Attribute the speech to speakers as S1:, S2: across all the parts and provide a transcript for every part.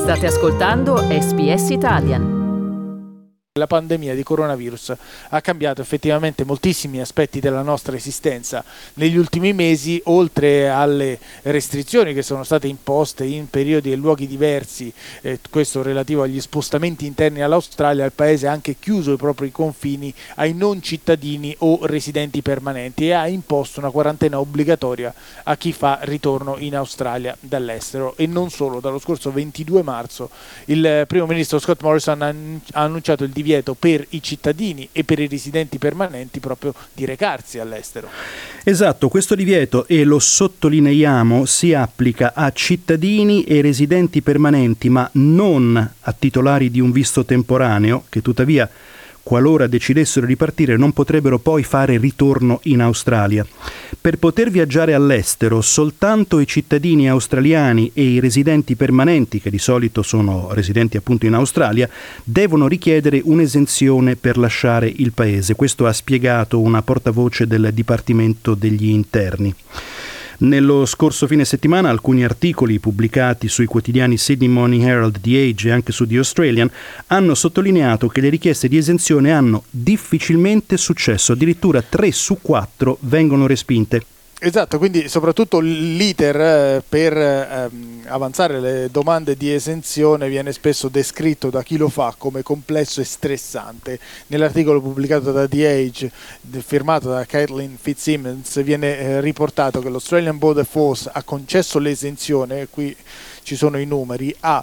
S1: State ascoltando SBS Italian.
S2: La pandemia di coronavirus ha cambiato effettivamente moltissimi aspetti della nostra esistenza negli ultimi mesi. Oltre alle restrizioni che sono state imposte in periodi e luoghi diversi, questo relativo agli spostamenti interni all'Australia, il paese ha anche chiuso i propri confini ai non cittadini o residenti permanenti e ha imposto una quarantena obbligatoria a chi fa ritorno in Australia dall'estero. E non solo, dallo scorso 22 marzo il primo ministro Scott Morrison ha annunciato il divieto per i cittadini e per i residenti permanenti proprio di recarsi all'estero.
S3: Esatto, questo divieto, e lo sottolineiamo, si applica a cittadini e residenti permanenti, ma non a titolari di un visto temporaneo, che tuttavia, qualora decidessero di partire, non potrebbero poi fare ritorno in Australia. Per poter viaggiare all'estero, soltanto i cittadini australiani e i residenti permanenti, che di solito sono residenti appunto in Australia, devono richiedere un'esenzione per lasciare il paese. Questo ha spiegato una portavoce del Dipartimento degli Interni. Nello scorso fine settimana alcuni articoli pubblicati sui quotidiani Sydney Morning Herald, The Age e anche su The Australian hanno sottolineato che le richieste di esenzione hanno difficilmente successo, addirittura 3 su 4 vengono respinte.
S2: Esatto, quindi soprattutto l'iter per avanzare le domande di esenzione viene spesso descritto da chi lo fa come complesso e stressante. Nell'articolo pubblicato da The Age, firmato da Kathleen Fitzsimmons, viene riportato che l'Australian Border Force ha concesso l'esenzione, qui ci sono i numeri, a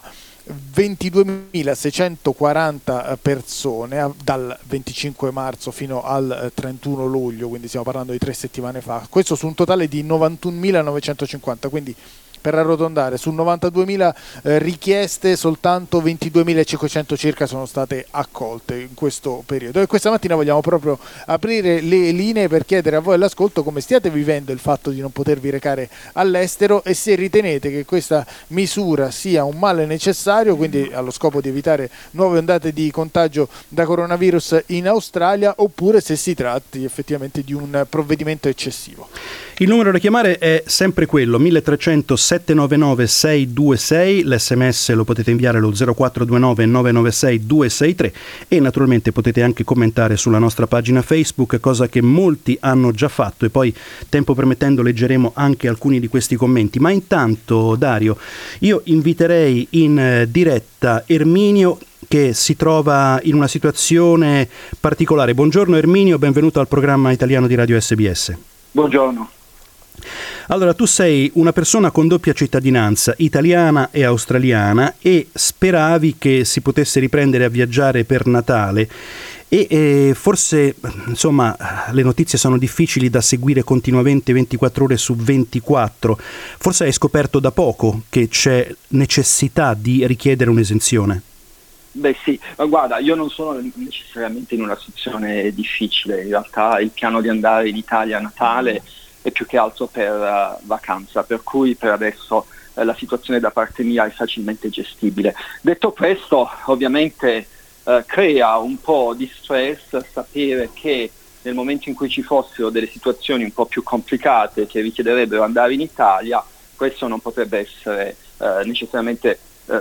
S2: 22.640 persone dal 25 marzo fino al 31 luglio, quindi stiamo parlando di 3 settimane fa, questo su un totale di 91.950, quindi per arrotondare, su 92.000 richieste soltanto 22.500 circa sono state accolte in questo periodo. E questa mattina vogliamo proprio aprire le linee per chiedere a voi all'ascolto come stiate vivendo il fatto di non potervi recare all'estero e se ritenete che questa misura sia un male necessario, quindi allo scopo di evitare nuove ondate di contagio da coronavirus in Australia, oppure se si tratti effettivamente di un provvedimento eccessivo.
S3: Il numero da chiamare è sempre quello, 1300 799 626, l'SMS lo potete inviare allo 0429 996 263 e naturalmente potete anche commentare sulla nostra pagina Facebook, cosa che molti hanno già fatto, e poi tempo permettendo leggeremo anche alcuni di questi commenti. Ma intanto, Dario, io inviterei in diretta Erminio, che si trova in una situazione particolare. Buongiorno Erminio, benvenuto al programma italiano di Radio SBS.
S4: Buongiorno.
S3: Allora, tu sei una persona con doppia cittadinanza, italiana e australiana, e speravi che si potesse riprendere a viaggiare per Natale e forse, insomma, le notizie sono difficili da seguire continuamente 24 ore su 24. Forse hai scoperto da poco che c'è necessità di richiedere un'esenzione.
S4: Beh sì, ma guarda, io non sono necessariamente in una situazione difficile, in realtà il piano di andare in Italia a Natale è più che altro per vacanza, per cui per adesso la situazione da parte mia è facilmente gestibile. Detto questo, ovviamente crea un po' di stress sapere che nel momento in cui ci fossero delle situazioni un po' più complicate che richiederebbero andare in Italia, questo non potrebbe essere necessariamente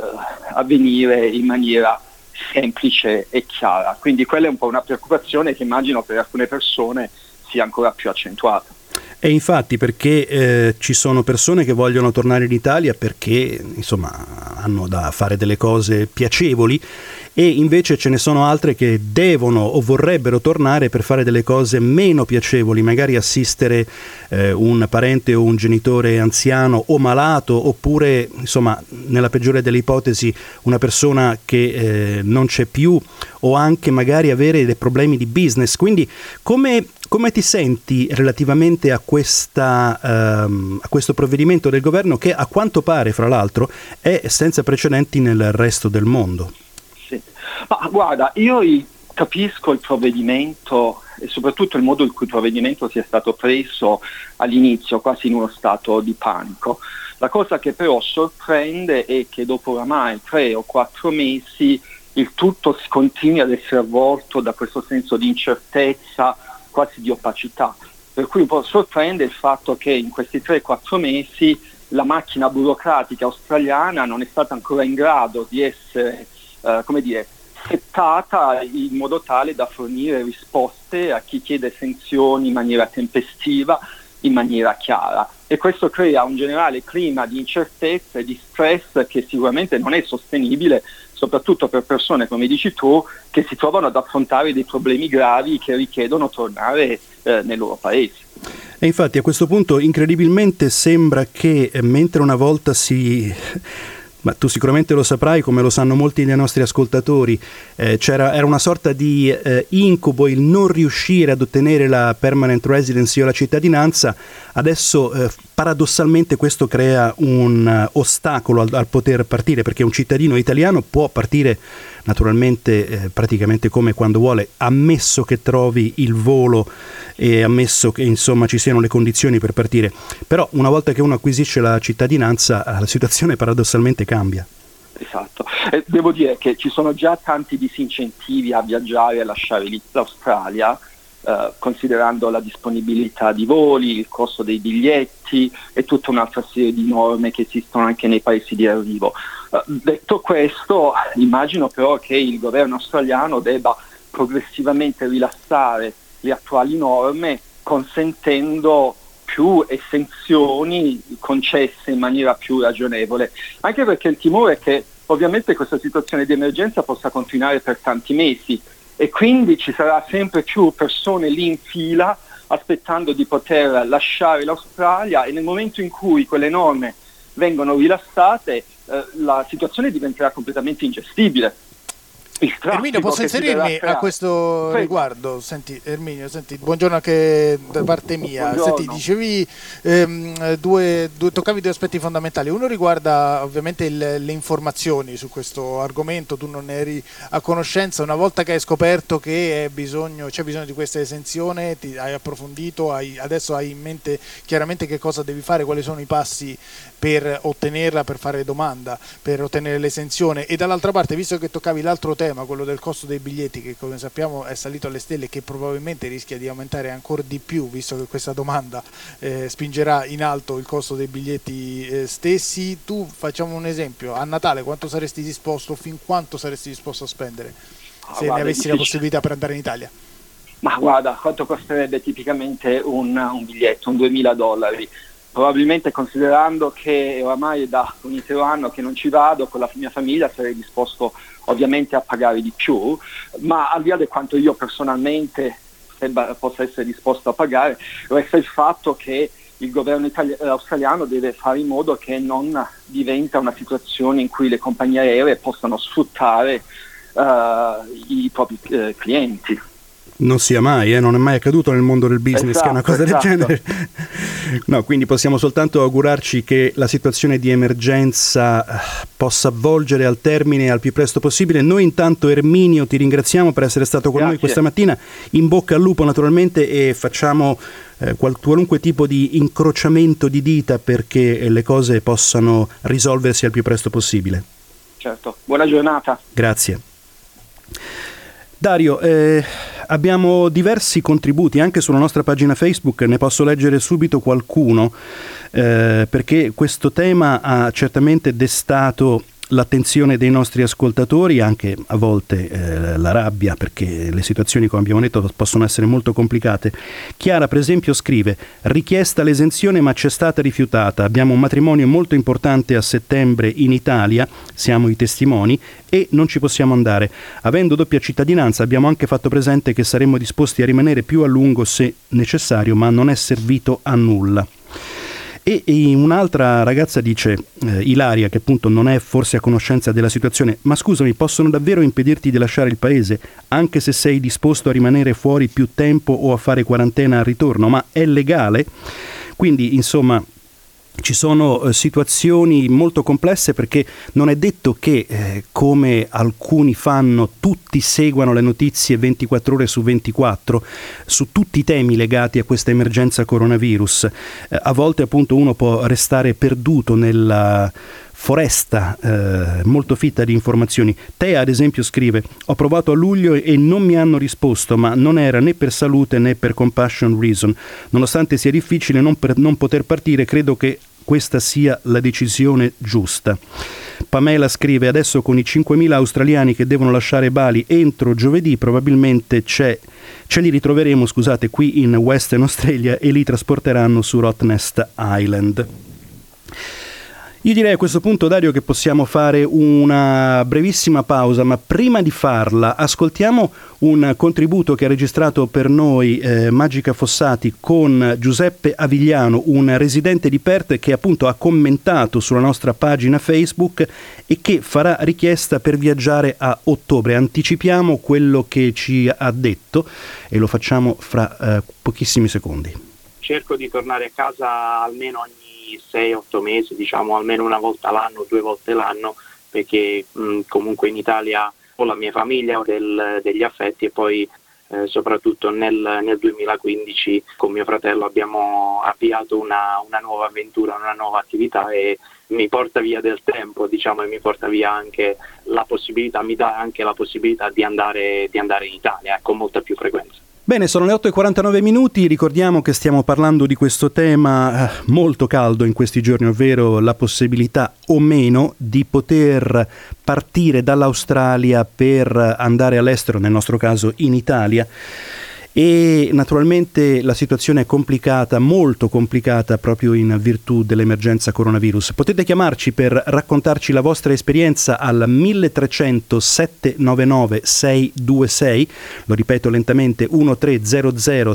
S4: avvenire in maniera semplice e chiara. Quindi quella è un po' una preoccupazione che immagino per alcune persone sia ancora più accentuata.
S3: E infatti, perché ci sono persone che vogliono tornare in Italia perché insomma hanno da fare delle cose piacevoli, e invece ce ne sono altre che devono o vorrebbero tornare per fare delle cose meno piacevoli, magari assistere un parente o un genitore anziano o malato, oppure insomma nella peggiore delle ipotesi una persona che non c'è più, o anche magari avere dei problemi di business. Quindi come ti senti relativamente a questo provvedimento del governo, che a quanto pare, fra l'altro, è senza precedenti nel resto del mondo?
S4: Sì. Ma guarda, io capisco il provvedimento e soprattutto il modo in cui il provvedimento sia stato preso all'inizio, quasi in uno stato di panico. La cosa che però sorprende è che dopo oramai 3 o 4 mesi il tutto continui ad essere avvolto da questo senso di incertezza, quasi di opacità, per cui un po' sorprende il fatto che in questi 3-4 mesi la macchina burocratica australiana non è stata ancora in grado di essere, settata in modo tale da fornire risposte a chi chiede esenzioni in maniera tempestiva, in maniera chiara, e questo crea un generale clima di incertezza e di stress che sicuramente non è sostenibile, soprattutto per persone, come dici tu, che si trovano ad affrontare dei problemi gravi che richiedono tornare nei loro paesi.
S3: E infatti a questo punto incredibilmente sembra che mentre una volta ma tu sicuramente lo saprai, come lo sanno molti dei nostri ascoltatori, era una sorta di incubo il non riuscire ad ottenere la permanent residency o la cittadinanza. Adesso paradossalmente questo crea un ostacolo al poter partire, perché un cittadino italiano può partire naturalmente praticamente come quando vuole, ammesso che trovi il volo e ammesso che insomma ci siano le condizioni per partire. Però una volta che uno acquisisce la cittadinanza la situazione paradossalmente cambia.
S4: Esatto, devo dire che ci sono già tanti disincentivi a viaggiare e a lasciare l'Australia, considerando la disponibilità di voli, il costo dei biglietti e tutta un'altra serie di norme che esistono anche nei paesi di arrivo. Detto questo, immagino però che il governo australiano debba progressivamente rilassare le attuali norme, consentendo più esenzioni concesse in maniera più ragionevole, anche perché il timore è che ovviamente questa situazione di emergenza possa continuare per tanti mesi e quindi ci sarà sempre più persone lì in fila aspettando di poter lasciare l'Australia, e nel momento in cui quelle norme vengono rilassate la situazione diventerà completamente ingestibile.
S2: Erminio, posso inserirmi a questo riguardo? Senti, Erminio, buongiorno anche da parte mia. Senti, dicevi toccavi due aspetti fondamentali. Uno riguarda ovviamente le informazioni su questo argomento. Tu non eri a conoscenza. Una volta che hai scoperto che c'è bisogno di questa esenzione, hai approfondito, adesso hai in mente chiaramente che cosa devi fare, quali sono i passi per ottenerla, per fare domanda, per ottenere l'esenzione. E dall'altra parte, visto che toccavi l'altro tema, quello del costo dei biglietti, che come sappiamo è salito alle stelle, che probabilmente rischia di aumentare ancora di più, visto che questa domanda spingerà in alto il costo dei biglietti stessi. Tu, facciamo un esempio, a Natale quanto saresti disposto, fin quanto saresti disposto a spendere se ne avessi la possibilità per andare in Italia?
S4: Ma guarda, quanto costerebbe tipicamente un biglietto, un $2.000? Probabilmente, considerando che oramai è da un intero anno che non ci vado con la mia famiglia, sarei disposto ovviamente a pagare di più, ma al di là di quanto io personalmente possa essere disposto a pagare, resta il fatto che il governo australiano deve fare in modo che non diventa una situazione in cui le compagnie aeree possano sfruttare i propri clienti.
S3: Non sia mai, non è mai accaduto nel mondo del business, che è una cosa del genere. No, quindi possiamo soltanto augurarci che la situazione di emergenza possa avvolgere al termine al più presto possibile. Noi intanto, Erminio, ti ringraziamo per essere stato con noi questa mattina. In bocca al lupo naturalmente, e facciamo qualunque tipo di incrociamento di dita perché le cose possano risolversi al più presto possibile.
S4: Certo, buona giornata.
S3: Grazie. Dario, abbiamo diversi contributi anche sulla nostra pagina Facebook, ne posso leggere subito qualcuno, perché questo tema ha certamente destato l'attenzione dei nostri ascoltatori, anche a volte la rabbia, perché le situazioni, come abbiamo detto, possono essere molto complicate. Chiara, per esempio, scrive: richiesta l'esenzione ma c'è stata rifiutata, abbiamo un matrimonio molto importante a settembre in Italia, siamo i testimoni, e non ci possiamo andare. Avendo doppia cittadinanza abbiamo anche fatto presente che saremmo disposti a rimanere più a lungo se necessario, ma non è servito a nulla. E un'altra ragazza dice, Ilaria, che appunto non è forse a conoscenza della situazione: ma scusami, possono davvero impedirti di lasciare il paese anche se sei disposto a rimanere fuori più tempo o a fare quarantena al ritorno? Ma è legale? Quindi insomma ci sono situazioni molto complesse, perché non è detto che, come alcuni fanno, tutti seguano le notizie 24 ore su 24 su tutti i temi legati a questa emergenza coronavirus. A volte appunto uno può restare perduto nella foresta molto fitta di informazioni. Tea, ad esempio, scrive: ho provato a luglio e non mi hanno risposto, ma non era né per salute né per compassion reason. Nonostante sia difficile non poter partire, credo che questa sia la decisione giusta. Pamela scrive: adesso con i 5.000 australiani che devono lasciare Bali entro giovedì probabilmente ce li ritroveremo, qui in Western Australia e li trasporteranno su Rottnest Island. Io direi a questo punto, Dario, che possiamo fare una brevissima pausa, ma prima di farla ascoltiamo un contributo che ha registrato per noi Magica Fossati con Giuseppe Avigliano, un residente di Perth che appunto ha commentato sulla nostra pagina Facebook e che farà richiesta per viaggiare a ottobre. Anticipiamo quello che ci ha detto e lo facciamo fra pochissimi secondi.
S5: Cerco di tornare a casa almeno ogni 6-8 mesi, diciamo almeno una volta l'anno, 2 volte l'anno, perché comunque in Italia ho la mia famiglia, ho degli affetti, e poi soprattutto nel 2015 con mio fratello abbiamo avviato una nuova avventura, una nuova attività, e mi porta via del tempo, diciamo, e mi porta via anche la possibilità, mi dà anche la possibilità di andare in Italia con molta più frequenza.
S3: Bene, sono le 8:49, ricordiamo che stiamo parlando di questo tema molto caldo in questi giorni, ovvero la possibilità o meno di poter partire dall'Australia per andare all'estero, nel nostro caso in Italia. E naturalmente la situazione è complicata, molto complicata, proprio in virtù dell'emergenza coronavirus. Potete chiamarci per raccontarci la vostra esperienza al 1300 799 626, lo ripeto lentamente, 1300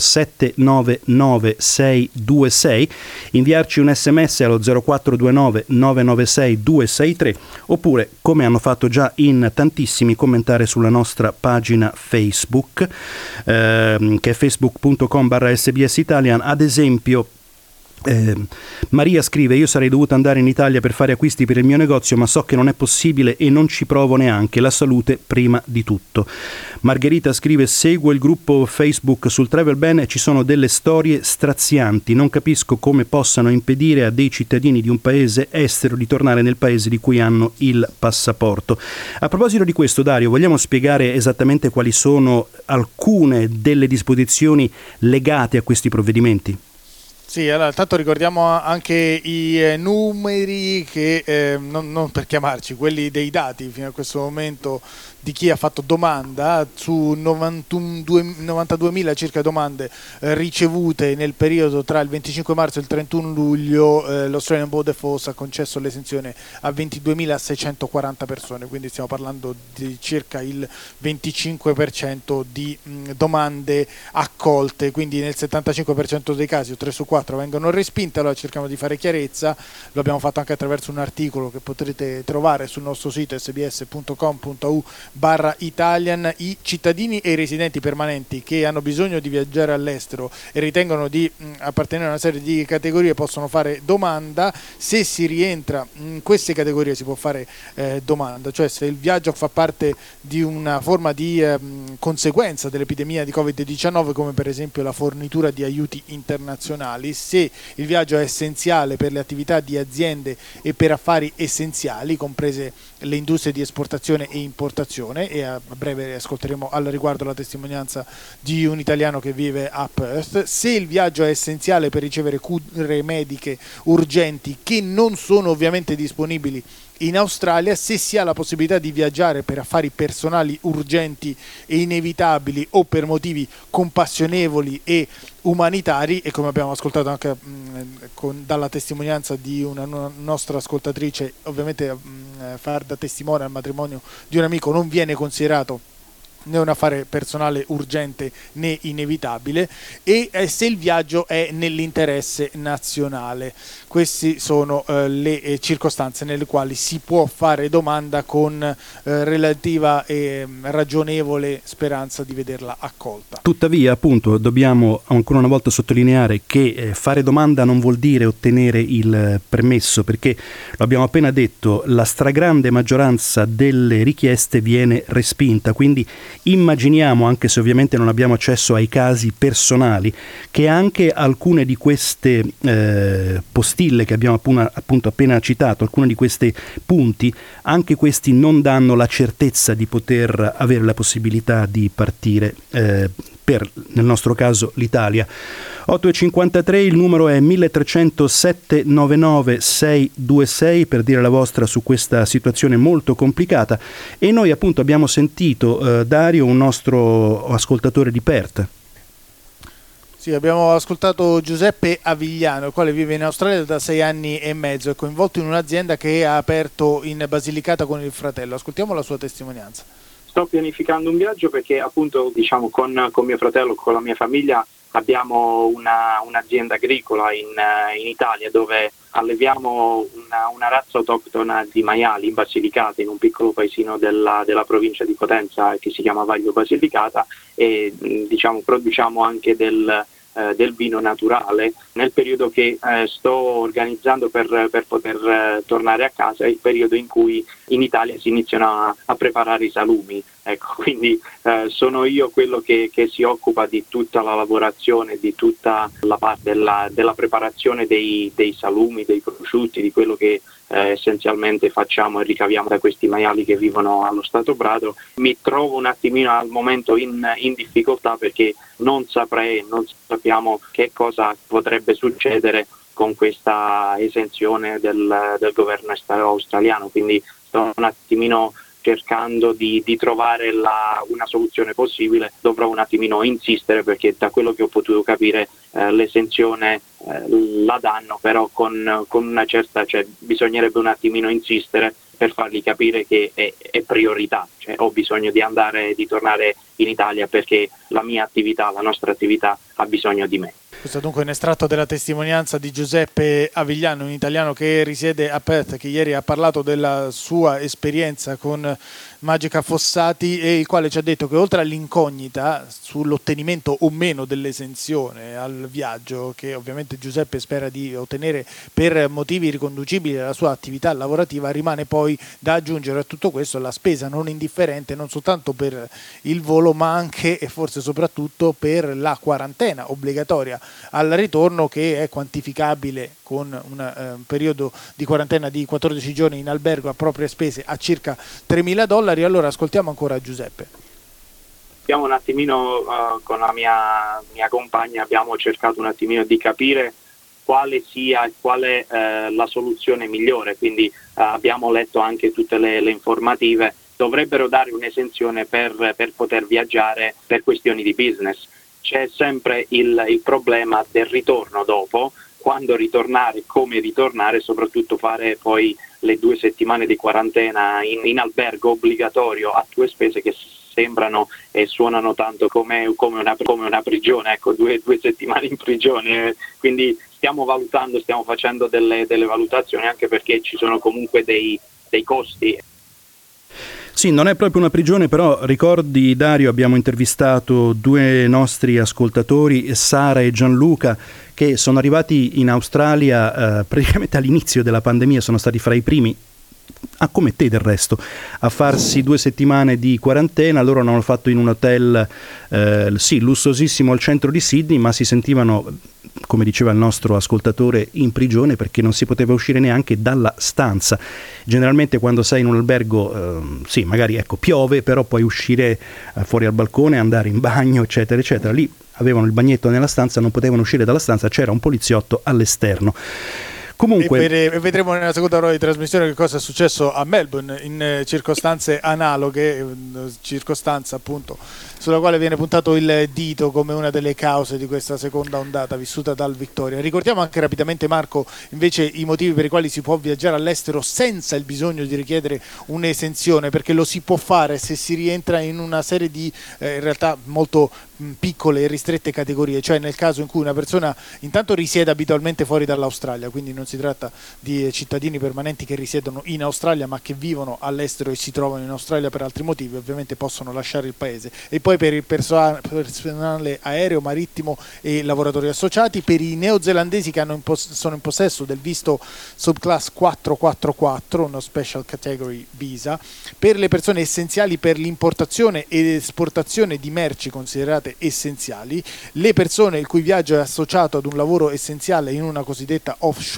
S3: 799 626, inviarci un sms allo 0429 996 263, oppure, come hanno fatto già in tantissimi, commentare sulla nostra pagina Facebook, che è facebook.com/SBS Italian. Ad esempio Maria scrive: io sarei dovuta andare in Italia per fare acquisti per il mio negozio, ma so che non è possibile e non ci provo neanche, la salute prima di tutto. Margherita scrive: seguo il gruppo Facebook sul Travel Ban e ci sono delle storie strazianti, non capisco come possano impedire a dei cittadini di un paese estero di tornare nel paese di cui hanno il passaporto. A proposito di questo, Dario, vogliamo spiegare esattamente quali sono alcune delle disposizioni legate a questi provvedimenti?
S2: Sì, allora tanto ricordiamo anche i numeri che, non per chiamarci, quelli dei dati fino a questo momento di chi ha fatto domanda, su 92.000 circa domande ricevute nel periodo tra il 25 marzo e il 31 luglio, l'Australian Border Force ha concesso l'esenzione a 22.640 persone, quindi stiamo parlando di circa il 25% di domande accolte, quindi nel 75% dei casi, 3 su 4 vengono respinte. Allora cerchiamo di fare chiarezza, lo abbiamo fatto anche attraverso un articolo che potrete trovare sul nostro sito sbs.com.au/Italian. I cittadini e i residenti permanenti che hanno bisogno di viaggiare all'estero e ritengono di appartenere a una serie di categorie possono fare domanda. Se si rientra in queste categorie si può fare domanda, cioè se il viaggio fa parte di una forma di conseguenza dell'epidemia di Covid-19, come per esempio la fornitura di aiuti internazionali, se il viaggio è essenziale per le attività di aziende e per affari essenziali, comprese le industrie di esportazione e importazione, e a breve ascolteremo al riguardo la testimonianza di un italiano che vive a Perth. Se il viaggio è essenziale per ricevere cure mediche urgenti che non sono ovviamente disponibili in Australia, se si ha la possibilità di viaggiare per affari personali urgenti e inevitabili o per motivi compassionevoli e umanitari, e come abbiamo ascoltato anche dalla testimonianza di una nostra ascoltatrice, ovviamente far da testimone al matrimonio di un amico non viene considerato né un affare personale urgente né inevitabile, e se il viaggio è nell'interesse nazionale. Queste sono le circostanze nelle quali si può fare domanda con relativa e ragionevole speranza di vederla accolta.
S3: Tuttavia, appunto, dobbiamo ancora una volta sottolineare che fare domanda non vuol dire ottenere il permesso, perché lo abbiamo appena detto, la stragrande maggioranza delle richieste viene respinta, quindi immaginiamo, anche se ovviamente non abbiamo accesso ai casi personali, che anche alcune di queste postille che abbiamo appunto appena citato, alcuni di questi punti, anche questi non danno la certezza di poter avere la possibilità di partire nel nostro caso l'Italia. 8.53, il numero è 1300 799 626 per dire la vostra su questa situazione molto complicata, e noi appunto abbiamo sentito Dario, un nostro ascoltatore di Perth.
S2: Sì, abbiamo ascoltato Giuseppe Avigliano, il quale vive in Australia da 6 anni e mezzo, è coinvolto in un'azienda che ha aperto in Basilicata con il fratello. Ascoltiamo la sua testimonianza.
S5: Sto pianificando un viaggio perché appunto con mio fratello, con la mia famiglia, abbiamo un'azienda agricola in Italia dove alleviamo una razza autoctona di maiali in Basilicata, in un piccolo paesino della provincia di Potenza che si chiama Vaglio Basilicata, e produciamo anche del vino naturale. Nel periodo che sto organizzando per poter tornare a casa è il periodo in cui in Italia si iniziano a preparare i salumi. Ecco, quindi sono io quello che si occupa di tutta la lavorazione, di tutta la parte della preparazione dei salumi, dei prosciutti, di quello che essenzialmente facciamo e ricaviamo da questi maiali che vivono allo Stato Brado. Mi trovo un attimino al momento in difficoltà perché non sappiamo che cosa potrebbe succedere con questa esenzione del governo australiano, quindi sto un attimino cercando di trovare una soluzione possibile. Dovrò un attimino insistere perché da quello che ho potuto capire l'esenzione la danno, però con una certa, bisognerebbe un attimino insistere per fargli capire che è priorità, ho bisogno di tornare in Italia perché la nostra attività ha bisogno di me.
S2: Questo dunque è un estratto della testimonianza di Giuseppe Avigliano, un italiano che risiede a Perth, che ieri ha parlato della sua esperienza con Magica Fossati, e il quale ci ha detto che oltre all'incognita sull'ottenimento o meno dell'esenzione al viaggio, che ovviamente Giuseppe spera di ottenere per motivi riconducibili alla sua attività lavorativa, rimane poi da aggiungere a tutto questo la spesa non indifferente non soltanto per il volo ma anche e forse soprattutto per la quarantena obbligatoria al ritorno, che è quantificabile con un periodo di quarantena di 14 giorni in albergo a proprie spese a circa $3.000. Allora ascoltiamo ancora Giuseppe.
S5: Abbiamo un attimino con la mia compagna abbiamo cercato un attimino di capire quale sia la soluzione migliore, quindi abbiamo letto anche tutte le informative. Dovrebbero dare un'esenzione per poter viaggiare per questioni di business. C'è sempre il problema del ritorno dopo, quando ritornare, come ritornare, soprattutto fare poi le 2 settimane di quarantena in albergo obbligatorio a tue spese, che sembrano e suonano tanto come una prigione, ecco, 2 settimane in prigione. Quindi stiamo facendo delle valutazioni, anche perché ci sono comunque dei costi.
S3: Sì, non è proprio una prigione, però ricordi, Dario, abbiamo intervistato 2 nostri ascoltatori, Sara e Gianluca, che sono arrivati in Australia praticamente all'inizio della pandemia, sono stati fra i primi, come te del resto, a farsi 2 settimane di quarantena. Loro l'hanno fatto in un hotel lussosissimo al centro di Sydney, ma si sentivano, come diceva il nostro ascoltatore, in prigione perché non si poteva uscire neanche dalla stanza. Generalmente quando sei in un albergo magari piove, però puoi uscire fuori al balcone, andare in bagno, eccetera eccetera. Lì avevano il bagnetto nella stanza, non potevano uscire dalla stanza, c'era un poliziotto all'esterno. Comunque,
S2: e vedremo nella seconda ora di trasmissione che cosa è successo a Melbourne in circostanze analoghe, circostanza appunto sulla quale viene puntato il dito come una delle cause di questa seconda ondata vissuta dal Victoria. Ricordiamo anche rapidamente, Marco, invece i motivi per i quali si può viaggiare all'estero senza il bisogno di richiedere un'esenzione, perché lo si può fare se si rientra in una serie di in realtà molto piccole e ristrette categorie, cioè nel caso in cui una persona intanto risiede abitualmente fuori dall'Australia, quindi non si tratta di cittadini permanenti che risiedono in Australia ma che vivono all'estero e si trovano in Australia per altri motivi, ovviamente possono lasciare il paese, e poi per il personale aereo, marittimo e lavoratori associati, per i neozelandesi che sono in possesso del visto subclass 444, uno special category visa, per le persone essenziali per l'importazione ed esportazione di merci considerate essenziali, le persone il cui viaggio è associato ad un lavoro essenziale in una cosiddetta offshore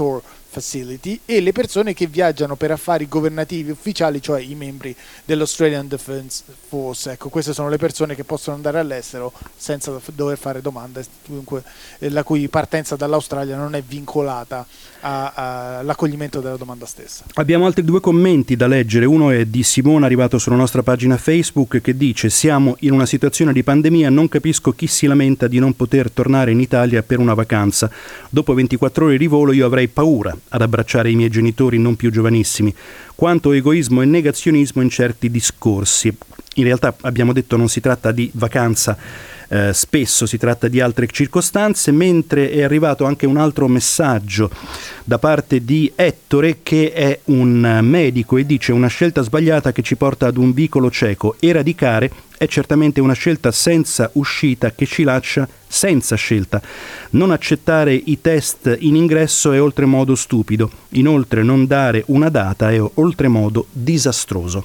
S2: Facility, e le persone che viaggiano per affari governativi ufficiali, cioè i membri dell'Australian Defence Force. Ecco, queste sono le persone che possono andare all'estero senza dover fare domande, dunque la cui partenza dall'Australia non è vincolata all'accoglimento della domanda stessa.
S3: Abbiamo altri 2 commenti da leggere. Uno è di Simona, arrivato sulla nostra pagina Facebook, che dice: siamo in una situazione di pandemia, non capisco chi si lamenta di non poter tornare in Italia per una vacanza. Dopo 24 ore di volo io avrei paura ad abbracciare i miei genitori non più giovanissimi. Quanto egoismo e negazionismo in certi discorsi. In realtà, abbiamo detto, non si tratta di vacanza, spesso si tratta di altre circostanze, mentre è arrivato anche un altro messaggio da parte di Ettore, che è un medico, e dice: una scelta sbagliata che ci porta ad un vicolo cieco. Eradicare è certamente una scelta senza uscita che ci lascia senza scelta. Non accettare i test in ingresso è oltremodo stupido. Inoltre non dare una data è oltremodo disastroso.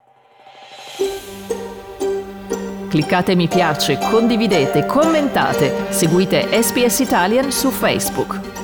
S1: Cliccate mi piace, condividete, commentate, seguite SPS Italian su Facebook.